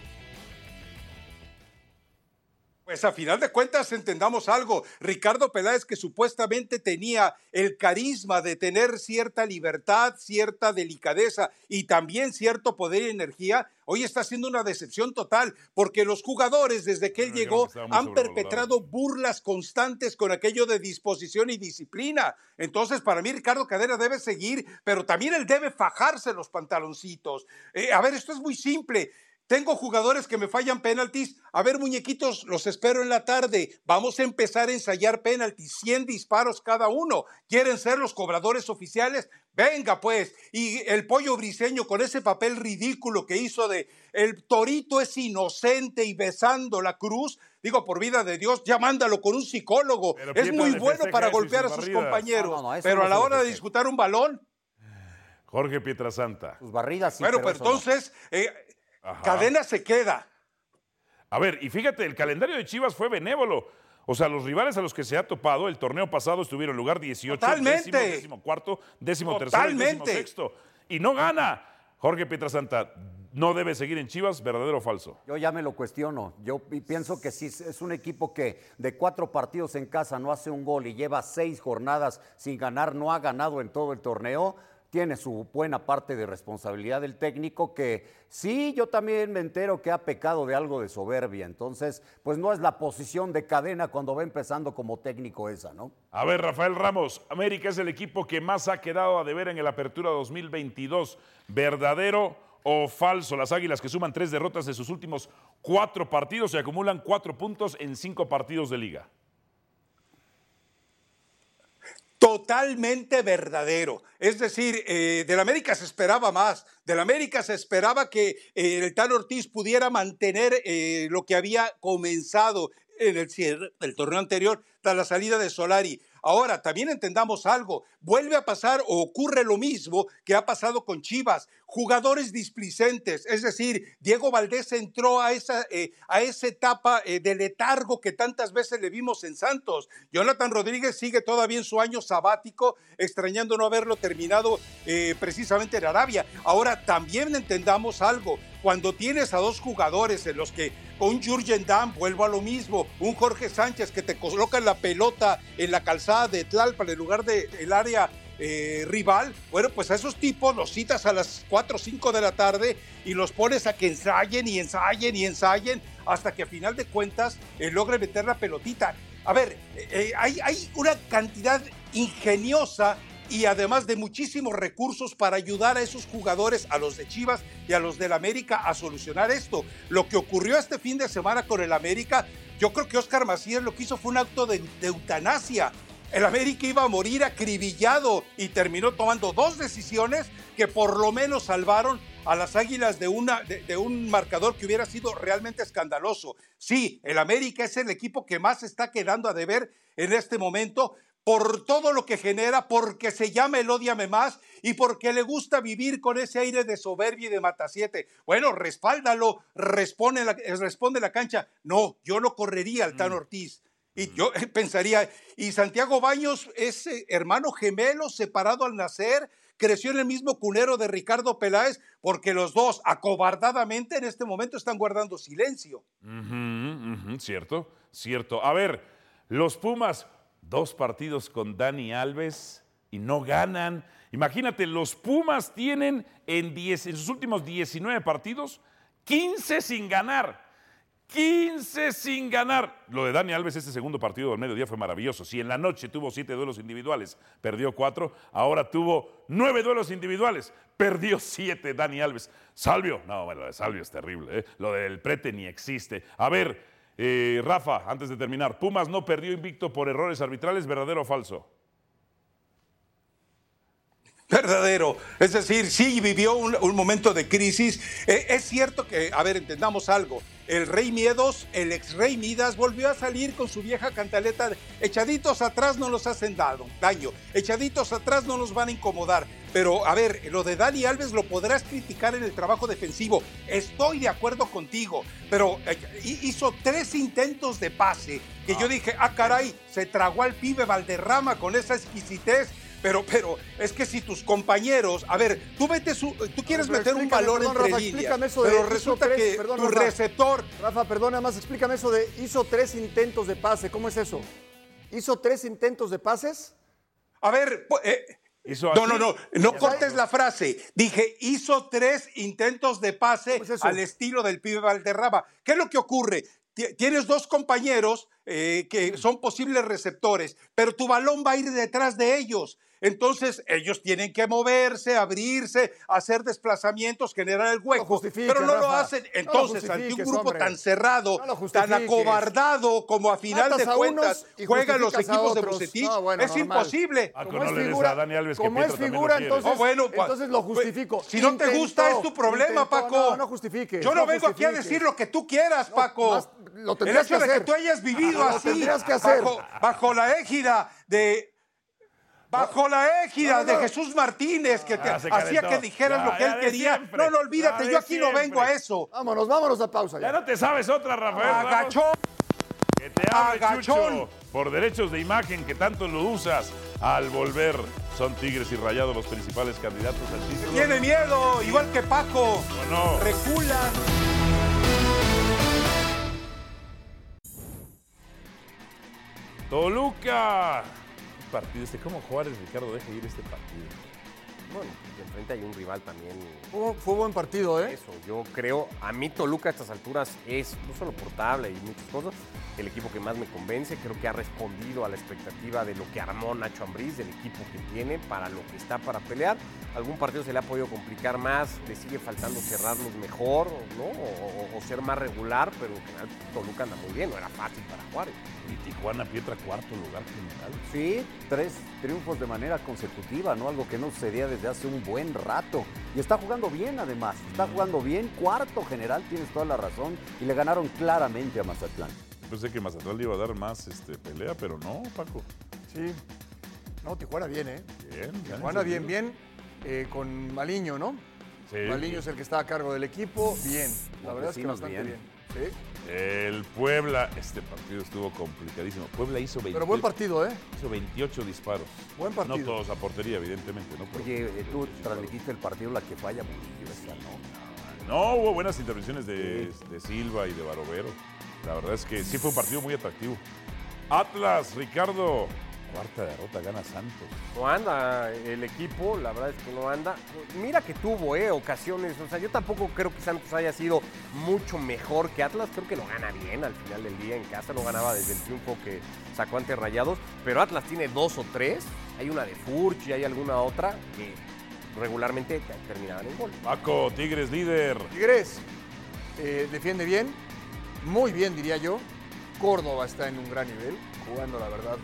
Pues a final de cuentas entendamos algo, Ricardo Peláez, que supuestamente tenía el carisma de tener cierta libertad, cierta delicadeza y también cierto poder y energía, hoy está siendo una decepción total, porque los jugadores desde que él llegó han perpetrado burlas constantes con aquello de disposición y disciplina. Entonces para mí Ricardo Cadena debe seguir, pero también él debe fajarse los pantaloncitos. A ver, esto es muy simple. Tengo jugadores que me fallan penaltis. A ver, muñequitos, los espero en la tarde. Vamos a empezar a ensayar penaltis, 100 disparos cada uno. ¿Quieren ser los cobradores oficiales? Venga, pues. Y el Pollo Briseño con ese papel ridículo que hizo de el torito es inocente y besando la cruz. Digo, por vida de Dios, ya mándalo con un psicólogo. Pero es muy bueno para golpear a sus compañeros. Pero a la hora de disputar un balón. Jorge Pietrasanta. Sus barridas sí. Bueno, pues entonces... Cadena se queda. A ver, y fíjate, el calendario de Chivas fue benévolo. O sea, los rivales a los que se ha topado el torneo pasado estuvieron en lugar 18, Totalmente. 14º, 13º y 16º. Y no gana. Jorge Pietrasanta, ¿no debe seguir en Chivas? ¿Verdadero o falso? Yo ya me lo cuestiono. Yo pienso que si es un equipo que de 4 partidos en casa no hace un gol y lleva 6 jornadas sin ganar, no ha ganado en todo el torneo, tiene su buena parte de responsabilidad del técnico, que sí, yo también me entero que ha pecado de algo de soberbia. Entonces, pues no es la posición de Cadena cuando va empezando como técnico esa, ¿no? A ver, Rafael Ramos, América es el equipo que más ha quedado a deber en el Apertura 2022. ¿Verdadero o falso? Las Águilas, que suman 3 derrotas de sus últimos 4 partidos, se acumulan 4 puntos en 5 partidos de liga. Totalmente verdadero. Es decir, del América se esperaba más. Del América se esperaba que el Tan Ortiz pudiera mantener lo que había comenzado. en el cierre del torneo anterior, tras la salida de Solari. Ahora, también entendamos algo, vuelve a pasar o ocurre lo mismo que ha pasado con Chivas, jugadores displicentes, es decir, Diego Valdés entró a esa etapa de letargo que tantas veces le vimos en Santos. Jonathan Rodríguez sigue todavía en su año sabático, extrañando no haberlo terminado precisamente en Arabia. Ahora, también entendamos algo, cuando tienes a dos jugadores en los que un Jürgen Damm, vuelvo a lo mismo, un Jorge Sánchez que te coloca la pelota en la calzada de Tlalpan en lugar del área rival, bueno, pues a esos tipos los citas a las 4 o 5 de la tarde y los pones a que ensayen y ensayen y ensayen hasta que a final de cuentas logren meter la pelotita. A ver, hay una cantidad ingeniosa y además de muchísimos recursos para ayudar a esos jugadores, a los de Chivas y a los del América, a solucionar esto. Lo que ocurrió este fin de semana con el América, yo creo que Óscar Macías lo que hizo fue un acto de eutanasia. El América iba a morir acribillado y terminó tomando 2 decisiones que por lo menos salvaron a las Águilas de un marcador que hubiera sido realmente escandaloso. Sí, el América es el equipo que más está quedando a deber en este momento, por todo lo que genera, porque se llama el ódiame más y porque le gusta vivir con ese aire de soberbia y de matasiete. Bueno, respáldalo, responde la cancha. No, yo no correría al Tano Ortiz. Y yo pensaría, y Santiago Baños es hermano gemelo, separado al nacer, creció en el mismo cunero de Ricardo Peláez, porque los dos acobardadamente en este momento están guardando silencio. Cierto. A ver, los Pumas, 2 partidos con Dani Alves y no ganan. Imagínate, los Pumas tienen en sus últimos 19 partidos, 15 sin ganar. 15 sin ganar. Lo de Dani Alves, este segundo partido del mediodía fue maravilloso. Si en la noche tuvo 7 duelos individuales, perdió 4, ahora tuvo 9 duelos individuales, perdió 7 Dani Alves. Salvio, no, bueno, lo de Salvio es terrible, ¿eh? Lo del Prete ni existe. A ver, Rafa, antes de terminar, Pumas no perdió invicto por errores arbitrales, ¿verdadero o falso? Verdadero, es decir, sí vivió un momento de crisis. Es cierto que, a ver, entendamos algo, el Rey Miedos, el ex Rey Midas, volvió a salir con su vieja cantaleta de echaditos atrás no nos hacen daño, echaditos atrás no nos van a incomodar. Pero, a ver, lo de Dani Alves lo podrás criticar en el trabajo defensivo, estoy de acuerdo contigo, pero hizo 3 intentos de pase, que yo dije, caray, se tragó al pibe Valderrama con esa exquisitez. Pero es que si tus compañeros, a ver, tú quieres meter un valor entre Rafa, líneas, eso pero de, resulta que tu receptor... Rafa, perdón, nada más explícame eso de hizo 3 intentos de pase, ¿cómo es eso? ¿Hizo 3 intentos de pases? A ver, no cortes la frase. Dije, hizo 3 intentos de pase al estilo del pibe Valderrama. ¿Qué es lo que ocurre? Tienes 2 compañeros que son posibles receptores, pero tu balón va a ir detrás de ellos. Entonces, ellos tienen que moverse, abrirse, hacer desplazamientos, generar el hueco. Pero no lo hacen. Entonces, ante un grupo tan cerrado, tan acobardado, como a final de cuentas juegan los equipos de Bucetich, es imposible. Como es figura, entonces lo justifico. Si no te gusta, es tu problema, Paco. No justifiques. Yo no vengo aquí a decir lo que tú quieras, Paco. Lo tendrías que hacer. El hecho de que tú hayas vivido así, bajo la égida de... Jesús Martínez, que hacía que dijeras lo que él quería. Siempre. No, olvídate, yo aquí no vengo a eso. Vámonos a pausa. Ya no te sabes otra, Rafael. Agachón. Que te hable, Chucho, por derechos de imagen que tanto lo usas. Al volver, son Tigres y Rayados los principales candidatos al título. Tiene miedo, igual que Paco. No. Reculan. Toluca. Partido ¿cómo Juárez, Ricardo, deja ir este partido? Bueno, de frente hay un rival también. Fue buen partido, ¿eh? Eso, yo creo, a mí Toluca a estas alturas es no solo por tabla y muchas cosas, el equipo que más me convence, creo que ha respondido a la expectativa de lo que armó Nacho Ambriz, del equipo que tiene, para lo que está para pelear. Algún partido se le ha podido complicar más, le sigue faltando cerrarlos mejor, ¿no? O ser más regular, pero en general Toluca anda muy bien, no era fácil para Juárez. Y Tijuana, Pietra, 4º lugar general. Sí, 3 triunfos de manera consecutiva, ¿no? Algo que no sucedía desde hace un buen rato. Y está jugando bien, además. Está jugando bien, 4º general, tienes toda la razón. Y le ganaron claramente a Mazatlán. Pensé que Mazatlán le iba a dar más pelea, pero no, Paco. Sí. No, Tijuana bien, ¿eh? Bien. Tijuana bien. Con Maliño, ¿no? Sí. Maliño es el que está a cargo del equipo. Bien. La verdad es que bastante bien. Sí. El Puebla, este partido estuvo complicadísimo. Puebla hizo 28. Pero buen partido, ¿eh? Hizo 28 disparos. Buen partido. No todos a portería, evidentemente, ¿no? Oye, tú transmitiste el partido, la que falla Murillo, esa, ¿no? No, hubo buenas intervenciones de Silva y de Barovero. La verdad es que sí fue un partido muy atractivo. Atlas, Ricardo. Cuarta derrota, gana Santos. No anda el equipo, la verdad es que no anda. Mira que tuvo ocasiones, o sea, yo tampoco creo que Santos haya sido mucho mejor que Atlas, creo que lo gana bien al final del día en casa, lo ganaba desde el triunfo que sacó ante Rayados, pero Atlas tiene 2 o 3, hay una de Furch y hay alguna otra que regularmente terminaban en gol. Paco, Tigres líder. Tigres defiende bien, muy bien diría yo. Córdoba está en un gran nivel, jugando la verdad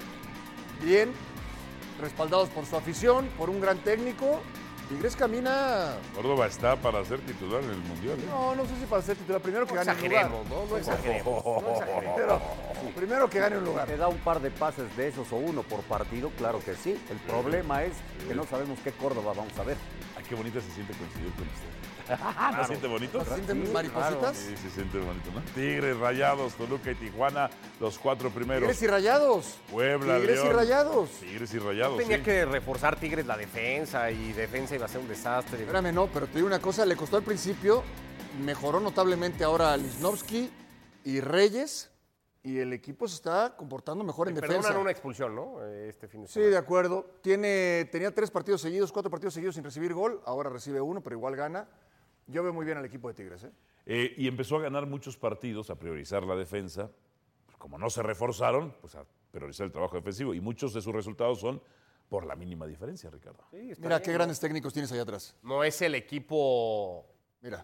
bien, respaldados por su afición, por un gran técnico. Tigres camina... Córdoba está para ser titular en el Mundial. No sé si para ser titular. Primero que gane un lugar. No exageremos. Pero primero que gane un lugar. Te da un par de pases de esos o uno por partido, claro que sí. El problema es que no sabemos qué Córdoba vamos a ver. Ay, qué bonita se siente coincidir con usted. ¿No siente bonito? ¿Se sienten maripositas? Sí, se siente bonito, ¿no? Tigres, Rayados, Toluca y Tijuana, los 4 primeros. Tigres y Rayados. Puebla, Tigres León. y Rayados. Tigres y Rayados, Tenía que reforzar Tigres la defensa y defensa iba a ser un desastre. Espérame, no, pero te digo una cosa, le costó al principio, mejoró notablemente ahora a Lisnovsky y Reyes y el equipo se está comportando mejor en defensa. Perdonan una expulsión, ¿no? Este fin de Sí, semana. de acuerdo. Tenía 4 partidos seguidos sin recibir gol, ahora recibe 1, pero igual gana. Yo veo muy bien al equipo de Tigres, ¿eh? Y empezó a ganar muchos partidos, a priorizar la defensa. Como no se reforzaron, pues a priorizar el trabajo defensivo. Y muchos de sus resultados son por la mínima diferencia, Ricardo. Sí, Mira bien, qué grandes técnicos tienes allá atrás. No es el equipo... Mira.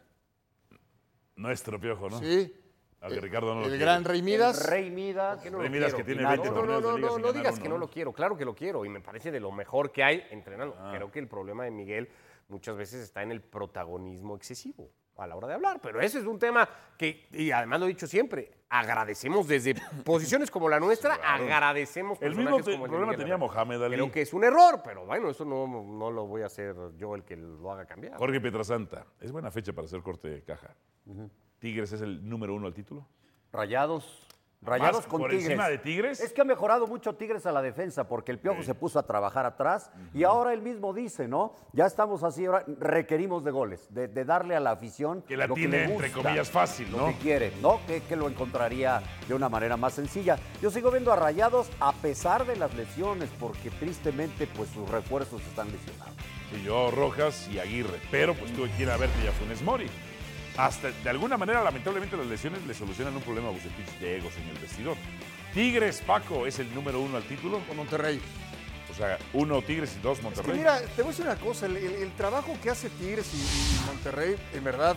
Nuestro Piojo, ¿no? Sí. Aunque Ricardo no lo quiere. Gran Rey Midas. Rey Midas. ¿Por qué no Rey lo Midas quiero? que tiene 20 torneos de liga sin No ganar digas uno, que no lo quiero. Claro que lo quiero y me parece de lo mejor que hay entrenando. Creo que el problema de Miguel muchas veces está en el protagonismo excesivo a la hora de hablar, pero ese es un tema que, y además lo he dicho siempre, agradecemos desde posiciones como la nuestra, agradecemos El mismo personajes como el de problema Miguel tenía Herrera. Mohamed Ali. Creo que es un error, pero bueno, eso no lo voy a hacer yo el que lo haga cambiar. Jorge Pietrasanta, es buena fecha para hacer corte de caja. ¿Tigres es el número 1 al título? Rayados con por Tigres. encima de Tigres. Es que ha mejorado mucho Tigres a la defensa porque el Piojo se puso a trabajar atrás y ahora él mismo dice, ¿no? Ya estamos así, ahora requerimos de goles, de darle a la afición Que la lo tiene, que le entre gusta, comillas, fácil, lo ¿no? que quiere, ¿no? Que lo encontraría de una manera más sencilla. Yo sigo viendo a Rayados a pesar de las lesiones porque tristemente pues sus refuerzos están lesionados. Sí, yo, Rojas y Aguirre, pero pues tuve que ir a verte ya Funes Mori. Hasta, de alguna manera, lamentablemente, las lesiones le solucionan un problema a Bucetich de egos en el vestidor. Tigres, Paco, es el número 1 al título. Con Monterrey. O sea, 1 Tigres y 2 Es Monterrey. que mira, te voy a decir una cosa, el trabajo que hace Tigres y Monterrey, en verdad,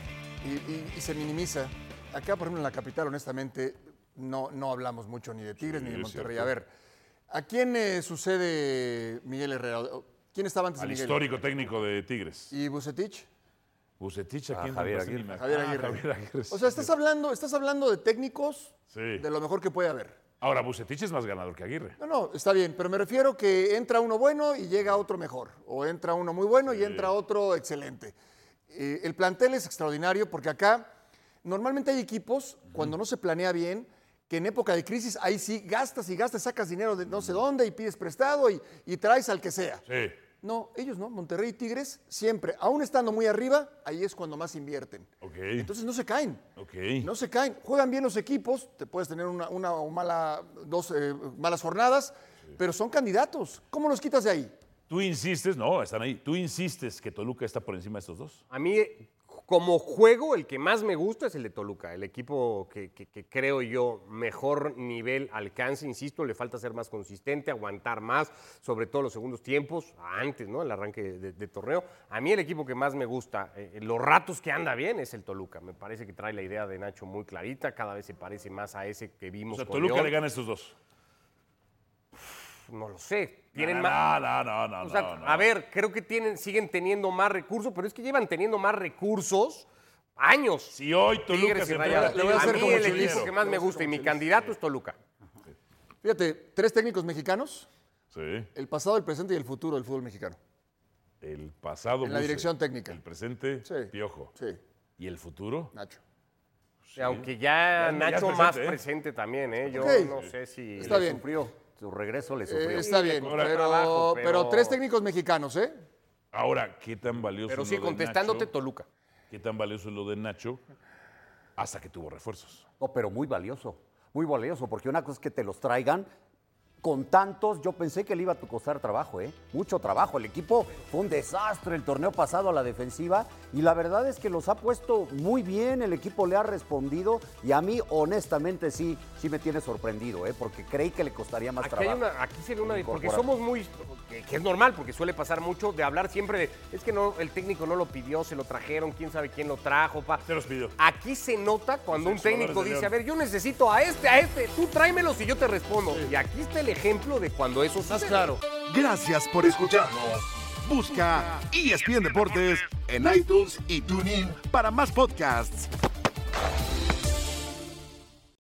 y se minimiza. Acá, por ejemplo, en la capital, honestamente, no hablamos mucho ni de Tigres ni de Monterrey. cierto. A ver, ¿a quién sucede Miguel Herrera? ¿Quién estaba antes Al de Miguel? histórico técnico de Tigres. ¿Y Bucetich? Bucetich, ¿a quién? Javier No sé ni Aguirre. me- Javier Aguirre. Javier Aguirre, O sea, sí. estás hablando de técnicos Sí. de lo mejor que puede haber. Ahora, Bucetich es más ganador que Aguirre. No, está bien, pero me refiero que entra uno bueno y llega otro mejor. O entra uno muy bueno y entra otro excelente. El plantel es extraordinario porque acá normalmente hay equipos, cuando no se planea bien, que en época de crisis ahí sí gastas y gastas, sacas dinero de no sé dónde y pides prestado y traes al que sea. Sí. No, ellos no. Monterrey y Tigres siempre, aún estando muy arriba, ahí es cuando más invierten. Ok. Entonces no se caen. Ok. No se caen. Juegan bien los equipos, te puedes tener una o dos malas jornadas, pero son candidatos. ¿Cómo los quitas de ahí? Tú insistes, no, están ahí. Tú insistes que Toluca está por encima de estos dos. A mí, como juego, el que más me gusta es el de Toluca, el equipo que creo yo mejor nivel alcance, insisto, le falta ser más consistente, aguantar más, sobre todo los segundos tiempos, antes, ¿no? El arranque de torneo. A mí el equipo que más me gusta, los ratos que anda bien, es el Toluca. Me parece que trae la idea de Nacho muy clarita, cada vez se parece más a ese que O vimos sea, con Toluca León. le gana a estos dos. No lo sé. Tienen No, más... no. O sea, a ver, creo que siguen teniendo más recursos, pero es que llevan teniendo más recursos años. Si hoy Toluca Tigres y se Rayados. le voy a A hacer mí como el Chulis. equipo que más me gusta y mi candidato es Toluca. Fíjate, 3 técnicos mexicanos, Sí. el pasado, el presente y el futuro del fútbol mexicano. El pasado. En la Buse. dirección técnica. El presente, Sí. Piojo. Sí, ¿Y el futuro? Nacho. Y aunque ya Ya Nacho es más presente, ¿eh? presente también, ¿eh? Yo Ok. no sé si... Está bien. Sufrió. Su regreso le sufrió. Está bien, costó pero, trabajo, pero 3 técnicos mexicanos, ¿eh? Ahora, ¿qué tan valioso Pero es sí, lo de contestándote, Nacho? Toluca. ¿Qué tan valioso es lo de Nacho hasta que tuvo refuerzos? No, pero muy valioso, porque una cosa es que te los traigan con tantos, yo pensé que le iba a costar trabajo, mucho trabajo. El equipo fue un desastre el torneo pasado a la defensiva y la verdad es que los ha puesto muy bien, el equipo le ha respondido y a mí honestamente sí me tiene sorprendido, porque creí que le costaría más trabajo. Aquí sería una... Porque incorporar. somos muy... Que es normal, porque suele pasar mucho de hablar siempre de... Es que no, el técnico no lo pidió, se lo trajeron, quién sabe quién lo trajo. Se los pidió. Aquí se nota cuando un Los técnico jugadores de dice, a León. ver, yo necesito a este, tú tráemelos y yo te respondo. Y aquí está el ejemplo de cuando eso Más sucede. claro. Gracias por escucharnos. Busca ESPN Deportes en iTunes y TuneIn para más podcasts.